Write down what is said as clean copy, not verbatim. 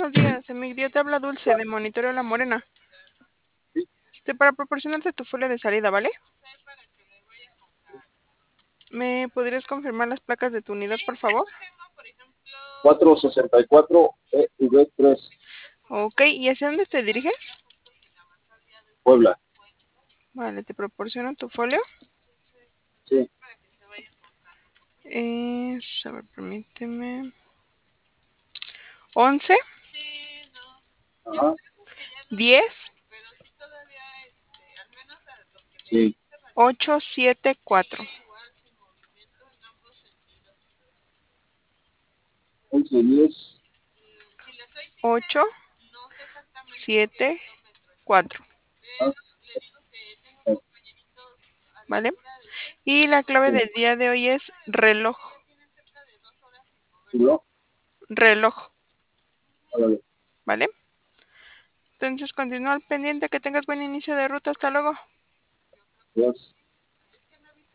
buenos días. Emilio, te habla Dulce de Monitoreo La Morena. Para proporcionarte tu folio de salida, ¿vale? ¿Me podrías confirmar las placas de tu unidad, por favor? 464 EV3, Ok, ¿y hacia dónde te diriges? Puebla. Vale, te proporciono tu folio. Sí. A ver, permíteme. 11, Ajá. 10, Sí. 8, 7, 4. 11, 10. 8, 7, 4. Ah, ¿Vale? Y la clave sí. del día de hoy es reloj. ¿Sí, no? Reloj. Órale. ¿Vale? Entonces continúa al pendiente. Que tengas buen inicio de ruta. Hasta luego. Gracias.